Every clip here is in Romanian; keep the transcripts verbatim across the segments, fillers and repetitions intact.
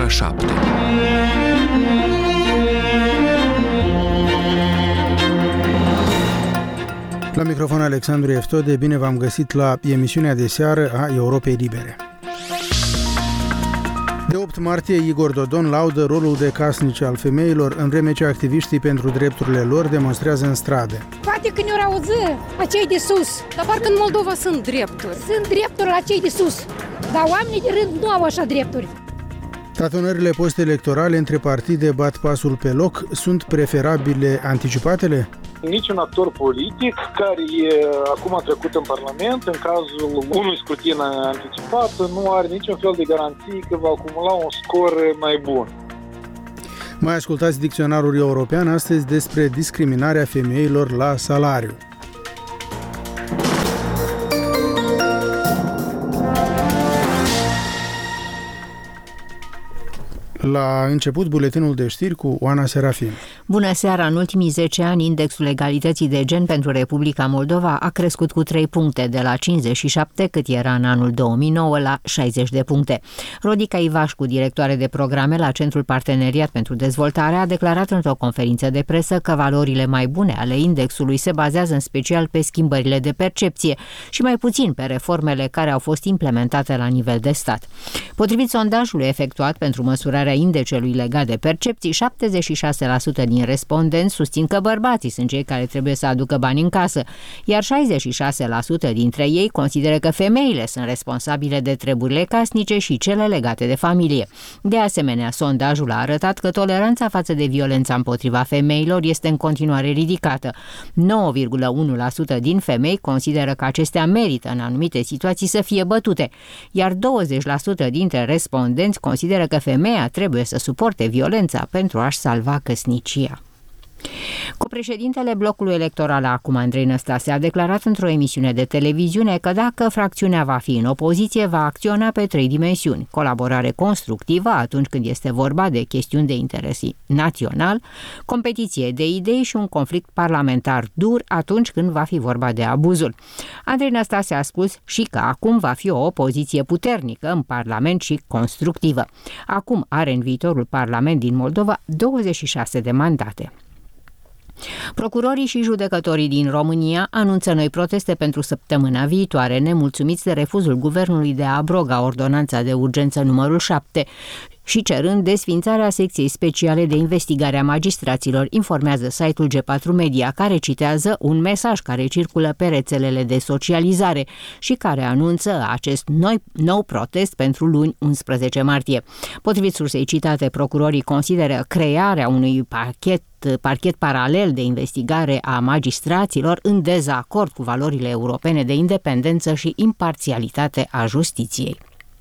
șapte. La microfon Alexandru Eftode, bine v-am găsit la emisiunea de seară a Europei Libere. De opt martie, Igor Dodon laudă rolul de casnice al femeilor, în vreme ce activiștii pentru drepturile lor demonstrează în stradă. Poate când ne-au auzit acei de sus. Dar parcă în Moldova sunt drepturi. Sunt drepturi acei de sus, dar oamenii de rând nu au așa drepturi. Tatonările post-electorale între partide bat pasul pe loc. Sunt preferabile anticipatele? Niciun actor politic care e acum a trecut în Parlament, în cazul unui scrutin anticipat, nu are niciun fel de garanție că va acumula un scor mai bun. Mai ascultați dicționarul european astăzi despre discriminarea femeilor la salariu. La început, buletinul de știri cu Oana Serafin. Bună seara! În ultimii zece ani, indexul egalității de gen pentru Republica Moldova a crescut cu trei puncte, de la cincizeci și șapte, cât era în anul două mii nouă, la șaizeci de puncte. Rodica Ivașcu, directoare de programe la Centrul Parteneriat pentru Dezvoltare, a declarat într-o conferință de presă că valorile mai bune ale indexului se bazează în special pe schimbările de percepție și mai puțin pe reformele care au fost implementate la nivel de stat. Potrivit sondajului efectuat pentru măsurarea indecelui legat de percepții, șaptezeci și șase la sută din respondenți susțin că bărbații sunt cei care trebuie să aducă bani în casă, iar șaizeci și șase la sută dintre ei consideră că femeile sunt responsabile de treburile casnice și cele legate de familie. De asemenea, sondajul a arătat că toleranța față de violența împotriva femeilor este în continuare ridicată. nouă virgulă unu la sută din femei consideră că acestea merită în anumite situații să fie bătute, iar douăzeci la sută dintre respondenți consideră că femeia trebuie să suporte violența pentru a-și salva căsnicia. Copreședintele blocului electoral acum, Andrei Năstase, a declarat într-o emisiune de televiziune că dacă fracțiunea va fi în opoziție, va acționa pe trei dimensiuni: colaborare constructivă atunci când este vorba de chestiuni de interes național, competiție de idei și un conflict parlamentar dur atunci când va fi vorba de abuzul. Andrei Năstase a spus și că acum va fi o opoziție puternică în Parlament și constructivă. Acum are în viitorul Parlament din Moldova douăzeci și șase de mandate. Procurorii și judecătorii din România anunță noi proteste pentru săptămâna viitoare, nemulțumiți de refuzul guvernului de a abroga ordonanța de urgență numărul șapte și cerând desființarea secției speciale de investigare a magistraților, informează site-ul G patru Media, care citează un mesaj care circulă pe rețelele de socializare și care anunță acest noi, nou protest pentru luni unsprezece martie. Potrivit sursei citate, procurorii consideră crearea unui pachet parchet paralel de investigare a magistraților în dezacord cu valorile europene de independență și imparțialitate a justiției.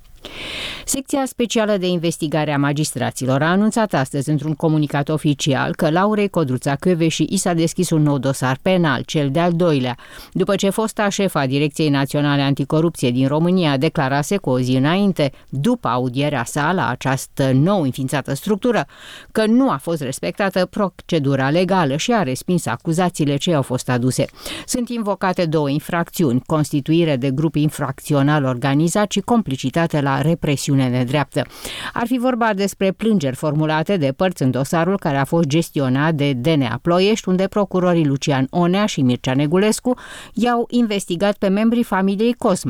Secția specială de investigare a magistraților a anunțat astăzi într-un comunicat oficial că Laurei Codruța Kövesi i s-a deschis un nou dosar penal, cel de-al doilea, după ce fosta șefa Direcției Naționale Anticorupție din România declarase cu o zi înainte, după audierea sa la această nou înființată structură, că nu a fost respectată procedura legală și a respins acuzațiile ce au fost aduse. Sunt invocate două infracțiuni: constituire de grup infracțional organizat și complicitate la represiune nedreaptă. Ar fi vorba despre plângeri formulate de părți în dosarul care a fost gestionat de D N A Ploiești, unde procurorii Lucian Onea și Mircea Negulescu i-au investigat pe membrii familiei Cosma,